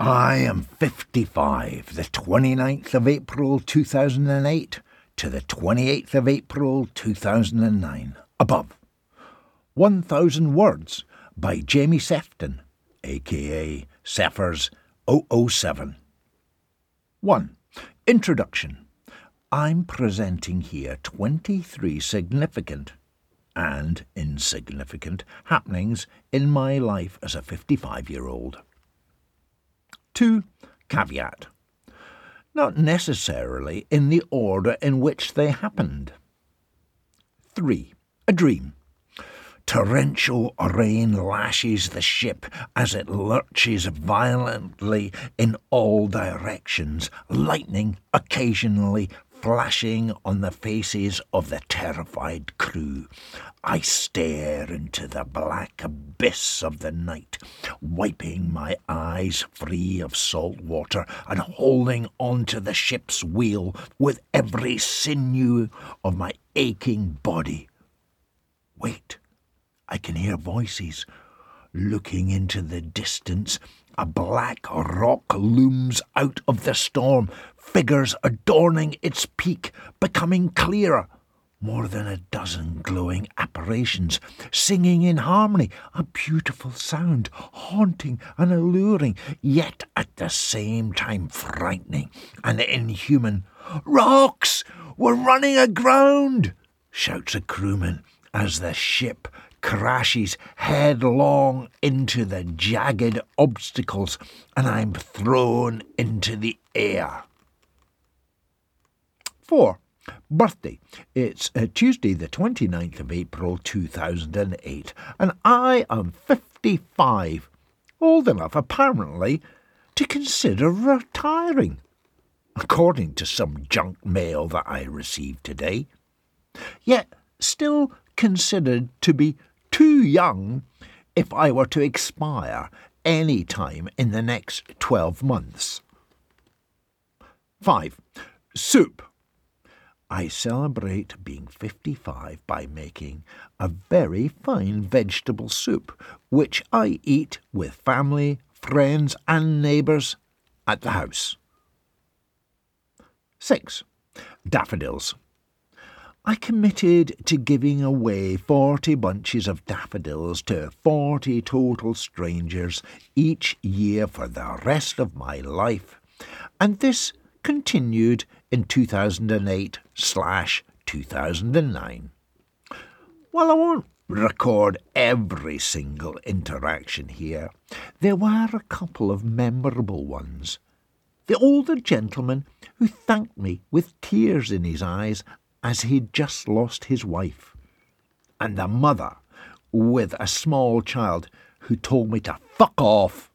I am 55, the 29th of April 2008 to the 28th of April 2009. Above, 1,000 Words by Jamie Sefton, a.k.a. Seffers 007. 1. Introduction. I'm presenting here 23 significant and insignificant happenings in my life as a 55-year-old. 2. Caveat. Not necessarily in the order in which they happened. 3. A dream. Torrential rain lashes the ship as it lurches violently in all directions, lightning occasionally flashing on the faces of the terrified crew. I stare into the black abyss of the night, wiping my eyes free of salt water and holding on to the ship's wheel with every sinew of my aching body. Wait, I can hear voices. Looking into the distance, a black rock looms out of the storm, figures adorning its peak, becoming clearer. More than a dozen glowing apparitions, singing in harmony, a beautiful sound, haunting and alluring, yet at the same time frightening and inhuman. "Rocks! We're running aground!" shouts a crewman as the ship crashes headlong into the jagged obstacles and I'm thrown into the air. 4. Birthday. It's Tuesday the 29th of April 2008 and I am 55, old enough apparently to consider retiring, according to some junk mail that I received today, yet still considered to be too young if I were to expire any time in the next 12 months. 5. Soup. I celebrate being 55 by making a very fine vegetable soup, which I eat with family, friends and neighbours at the house. 6. Daffodils. I committed to giving away 40 bunches of daffodils to 40 total strangers each year for the rest of my life, and this continued in 2008/2009. While I won't record every single interaction here, there were a couple of memorable ones. The older gentleman who thanked me with tears in his eyes as he'd just lost his wife, and the mother with a small child who told me to fuck off.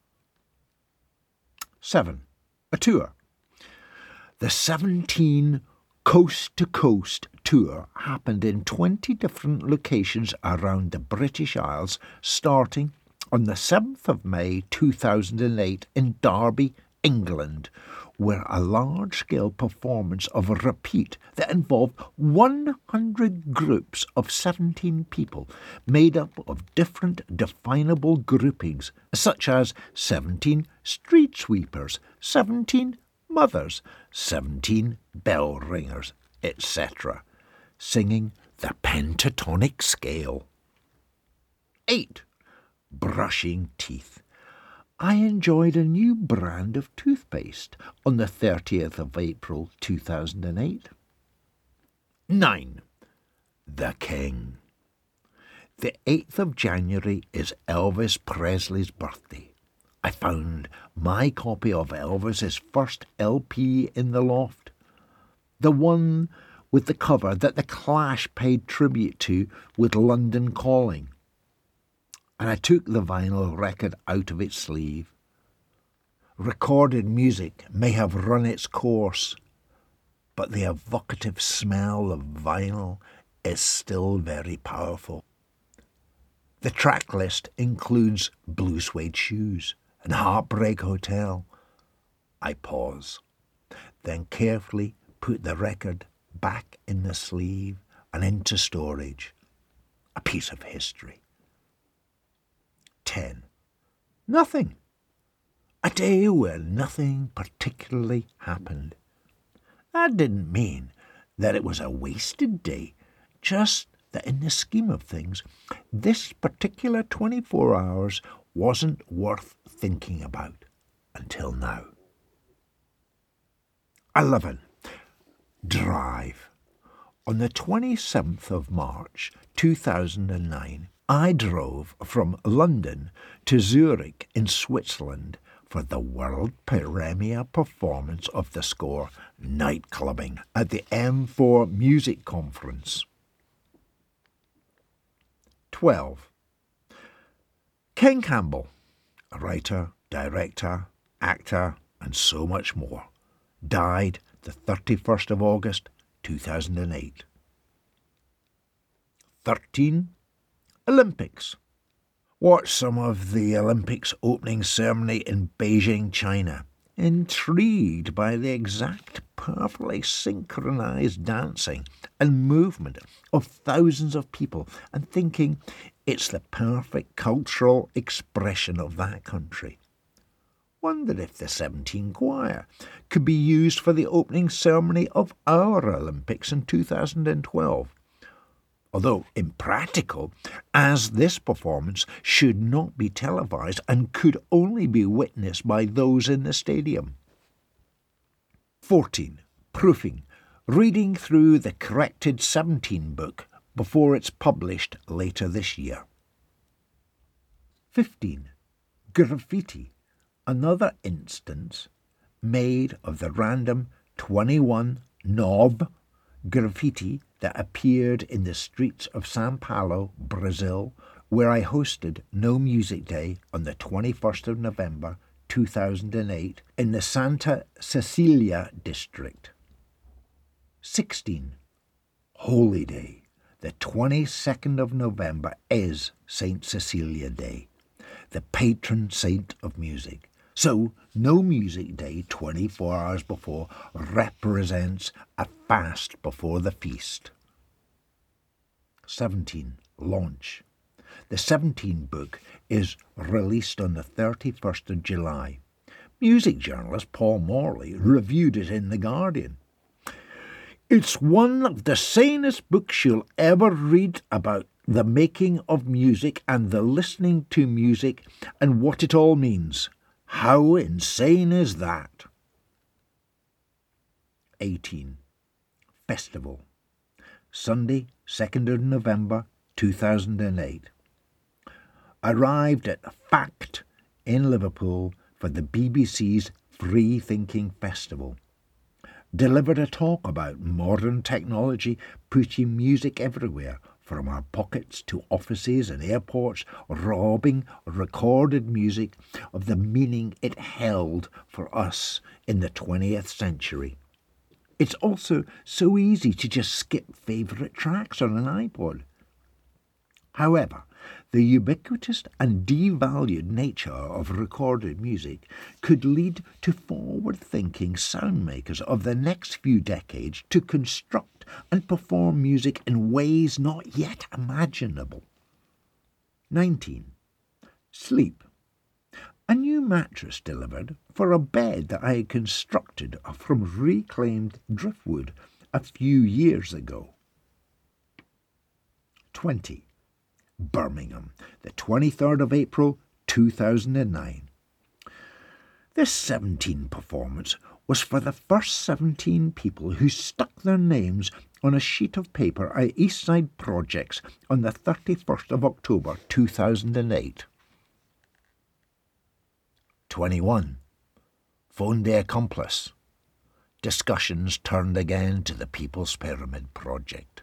7. A tour. The 17 coast-to-coast tour happened in 20 different locations around the British Isles, starting on the 7th of May 2008 in Derby, England, where a large-scale performance of a repeat that involved 100 groups of 17 people made up of different definable groupings, such as 17 street sweepers, 17 mothers, 17 bell ringers, etc., singing the pentatonic scale. 8. Brushing teeth. I enjoyed a new brand of toothpaste on the 30th of April 2008. 9. The King. The 8th of January is Elvis Presley's birthday. I found my copy of Elvis's first LP in the loft, the one with the cover that The Clash paid tribute to with London Calling, and I took the vinyl record out of its sleeve. Recorded music may have run its course, but the evocative smell of vinyl is still very powerful. The track list includes Blue Suede Shoes and Heartbreak Hotel. I pause, then carefully put the record back in the sleeve and into storage. A piece of history. 10. Nothing. A day where nothing particularly happened. That didn't mean that it was a wasted day, just that in the scheme of things, this particular 24 hours wasn't worth thinking about until now. 11. Drive. On the 27th of March 2009, I drove from London to Zurich in Switzerland for the world premiere performance of the score Nightclubbing at the M4 Music Conference. 12. Ken Campbell, a writer, director, actor, and so much more, died the 31st of August 2008. 13. Olympics. Watched some of the Olympics opening ceremony in Beijing, China, intrigued by the exact perfectly synchronized dancing and movement of thousands of people and thinking it's the perfect cultural expression of that country. Wondered if the 17 Choir could be used for the opening ceremony of our Olympics in 2012. Although impractical, as this performance should not be televised and could only be witnessed by those in the stadium. 14. Proofing. Reading through the corrected 17 book before it's published later this year. 15. Graffiti. Another instance made of the random 21 knob graffiti that appeared in the streets of São Paulo, Brazil, where I hosted No Music Day on the 21st of November 2008 in the Santa Cecilia district. 16. Holy Day. The 22nd of November is St. Cecilia Day, the patron saint of music. So, No Music Day 24 hours before represents a fast before the feast. 17. Launch. The 17 book is released on the 31st of July. Music journalist Paul Morley reviewed it in The Guardian. It's one of the sanest books you'll ever read about the making of music and the listening to music and what it all means. How insane is that? 18. Festival. Sunday, 2nd of November 2008. Arrived at FACT in Liverpool for the BBC's Free Thinking Festival. Delivered a talk about modern technology putting music everywhere, from our pockets to offices and airports, robbing recorded music of the meaning it held for us in the 20th century. It's also so easy to just skip favourite tracks on an iPod. However, the ubiquitous and devalued nature of recorded music could lead to forward-thinking soundmakers of the next few decades to construct and perform music in ways not yet imaginable. 19. Sleep. A new mattress delivered for a bed that I had constructed from reclaimed driftwood a few years ago. 20. Birmingham, the 23rd of April 2009. This 17 performance was for the first 17 people who stuck their names on a sheet of paper at Eastside Projects on the 31st of October 2008. 21. Phone the accomplice. Discussions turned again to the People's Pyramid Project.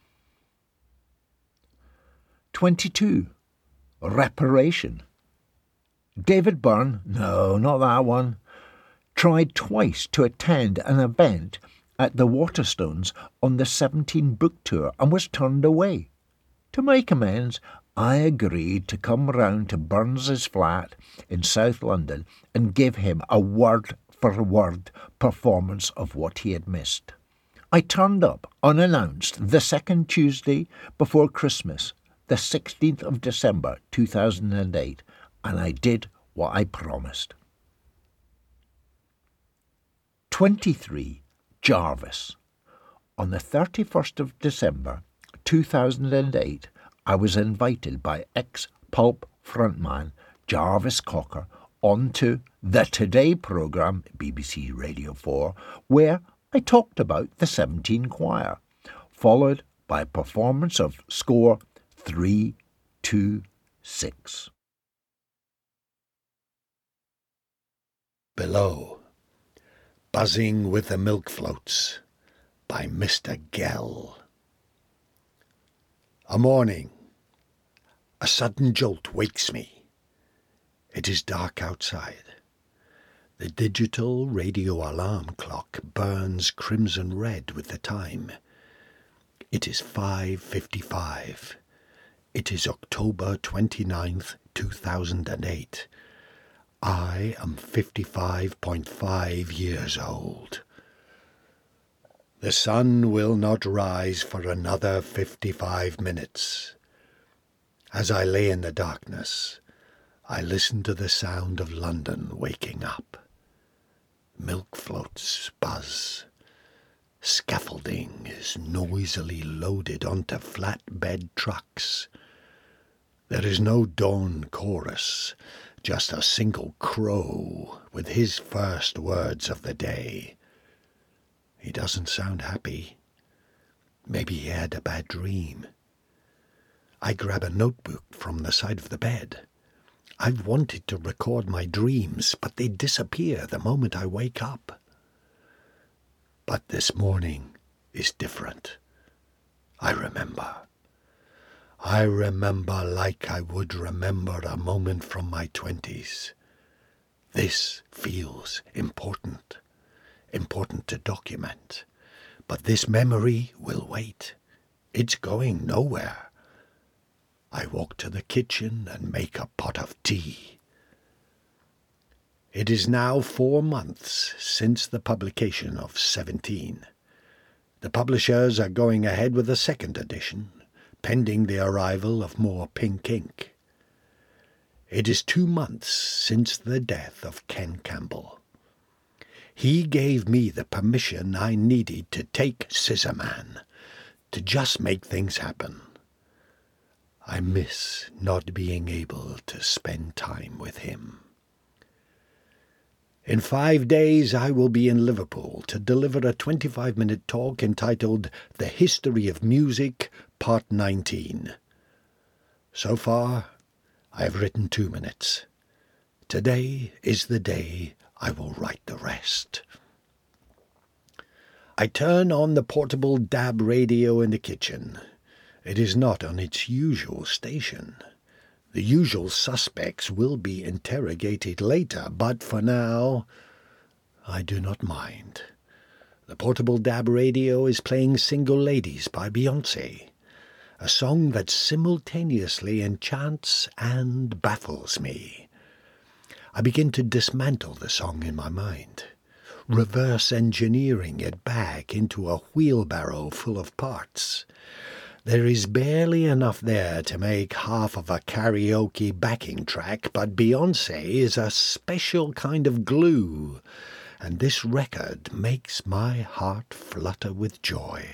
22. Reparation. David Byrne, no, not that one, tried twice to attend an event at the Waterstones on the 17 book tour and was turned away. To make amends, I agreed to come round to Burns's flat in South London and give him a word-for-word performance of what he had missed. I turned up unannounced the second Tuesday before Christmas, the 16th of December 2008, and I did what I promised. 23. Jarvis. On the 31st of December 2008, I was invited by ex-Pulp frontman Jarvis Cocker onto the Today programme, BBC Radio 4, where I talked about the 17 Choir, followed by a performance of score 326. Below, Buzzing with the Milk Floats by Mr. Gell. A morning. A sudden jolt wakes me. It is dark outside. The digital radio alarm clock burns crimson red with the time. It is 5:55. It is October 29th, 2008. I am 55.5 years old. The sun will not rise for another 55 minutes. As I lay in the darkness, I listen to the sound of London waking up. Milk floats buzz. Scaffolding is noisily loaded onto flatbed trucks. There is no dawn chorus, just a single crow with his first words of the day. He doesn't sound happy. Maybe he had a bad dream. I grab a notebook from the side of the bed. I've wanted to record my dreams, but they disappear the moment I wake up. But this morning is different. I remember. I remember like I would remember a moment from my 20s. This feels important. Important to document. But this memory will wait. It's going nowhere. I walk to the kitchen and make a pot of tea. It is now 4 months since the publication of 17. The publishers are going ahead with a second edition, pending the arrival of more pink ink. It is 2 months since the death of Ken Campbell. He gave me the permission I needed to take Scissorman, to just make things happen. I miss not being able to spend time with him. In 5 days I will be in Liverpool to deliver a 25-minute talk entitled The History of Music, Part 19. So far, I have written 2 minutes. Today is the day I will write the rest. I turn on the portable DAB radio in the kitchen. It is not on its usual station. The usual suspects will be interrogated later, but for now, I do not mind. The portable DAB radio is playing Single Ladies by Beyoncé, a song that simultaneously enchants and baffles me. I begin to dismantle the song in my mind, reverse engineering it back into a wheelbarrow full of parts. There is barely enough there to make half of a karaoke backing track, but Beyoncé is a special kind of glue, and this record makes my heart flutter with joy.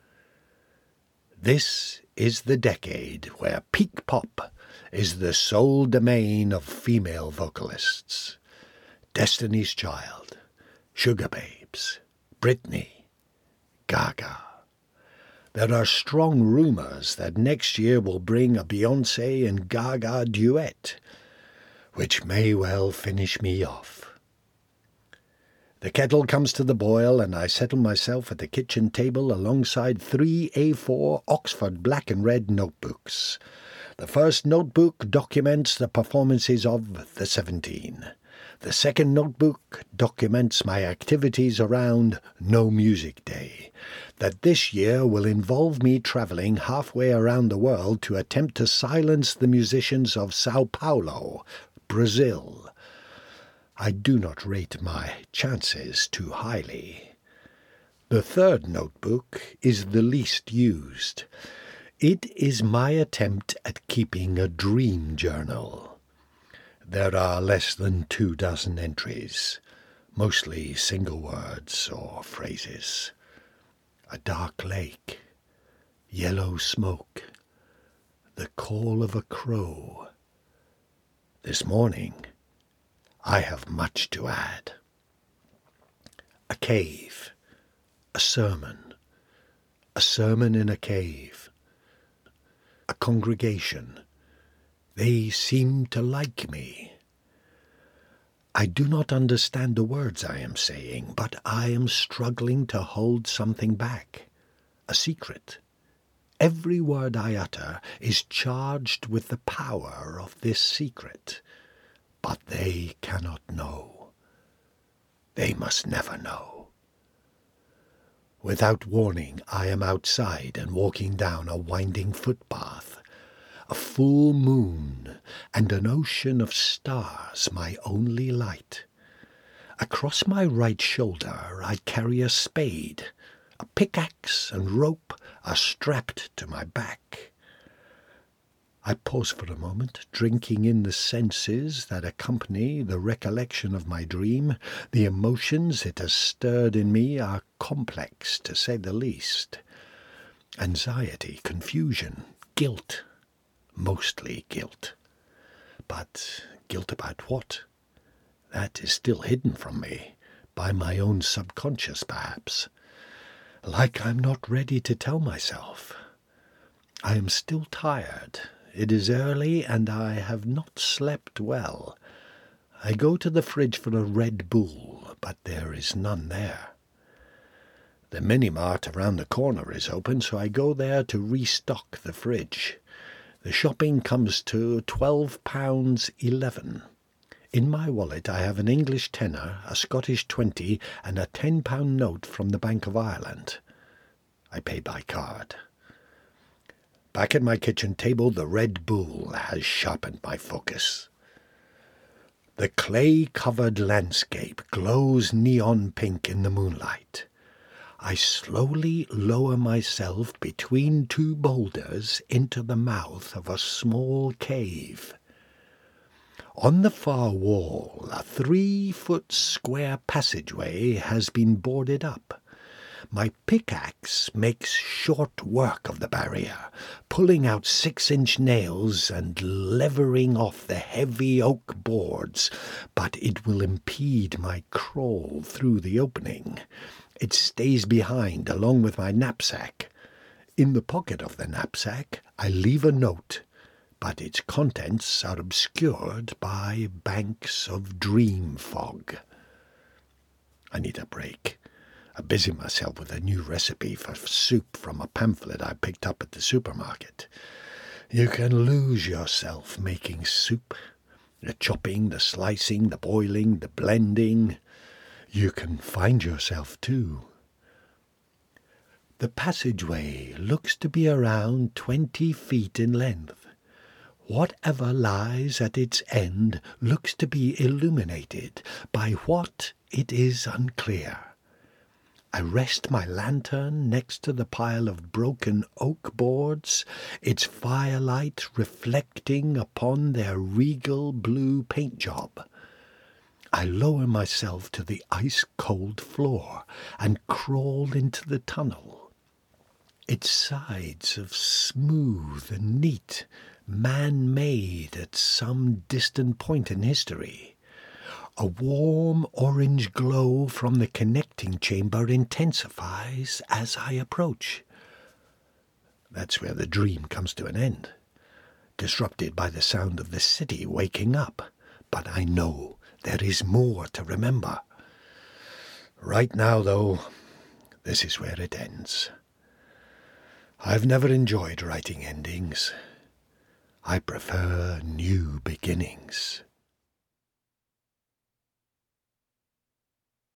This is the decade where peak pop is the sole domain of female vocalists. Destiny's Child, Sugar Babes, Britney, Gaga. There are strong rumours that next year will bring a Beyoncé and Gaga duet, which may well finish me off. The kettle comes to the boil, and I settle myself at the kitchen table alongside 3 A4 Oxford black and red notebooks. The first notebook documents the performances of the 17. The second notebook documents my activities around No Music Day, that this year will involve me travelling halfway around the world to attempt to silence the musicians of Sao Paulo, Brazil. I do not rate my chances too highly. The third notebook is the least used. It is my attempt at keeping a dream journal. There are less than 24 entries. mostly single words or phrases. A dark lake, yellow smoke, the call of a crow. This morning, I have much to add. A cave, a sermon in a cave, a congregation. They seem to like me. I do not understand the words I am saying, but I am struggling to hold something back, a secret. Every word I utter is charged with the power of this secret, but they cannot know. They must never know. Without warning, I am outside and walking down a winding footpath. A full moon and an ocean of stars my only light. Across my right shoulder I carry a spade. A pickaxe and rope are strapped to my back. I pause for a moment, drinking in the senses that accompany the recollection of my dream. The emotions it has stirred in me are complex, to say the least. Anxiety, confusion, guilt. Mostly guilt. But guilt about what? That is still hidden from me, by my own subconscious perhaps. Like I'm not ready to tell myself. I am still tired. It is early and I have not slept well. I go to the fridge for a Red Bull, but there is none there. The mini-mart around the corner is open, so I go there to restock the fridge. The shopping comes to £12.11. In my wallet I have an English tenner, a Scottish 20, and a £10 note from the Bank of Ireland. I pay by card. Back at my kitchen table, the Red Bull has sharpened my focus. The clay-covered landscape glows neon pink in the moonlight. I slowly lower myself between two boulders into the mouth of a small cave. On the far wall, a 3-foot square passageway has been boarded up. My pickaxe makes short work of the barrier, pulling out 6-inch nails and levering off the heavy oak boards, but it will impede my crawl through the opening. It stays behind along with my knapsack. In the pocket of the knapsack I leave a note, but its contents are obscured by banks of dream fog. I need a break. I busy myself with a new recipe for soup from a pamphlet I picked up at the supermarket. You can lose yourself making soup. The chopping, the slicing, the boiling, the blending. You can find yourself too. The passageway looks to be around 20 feet in length. Whatever lies at its end looks to be illuminated. By what, it is unclear. I rest my lantern next to the pile of broken oak boards, its firelight reflecting upon their regal blue paint job. I lower myself to the ice-cold floor and crawl into the tunnel. Its sides of smooth and neat, man-made at some distant point in history. A warm orange glow from the connecting chamber intensifies as I approach. That's where the dream comes to an end, disrupted by the sound of the city waking up. But I know there is more to remember. Right now, though, this is where it ends. I've never enjoyed writing endings. I prefer new beginnings.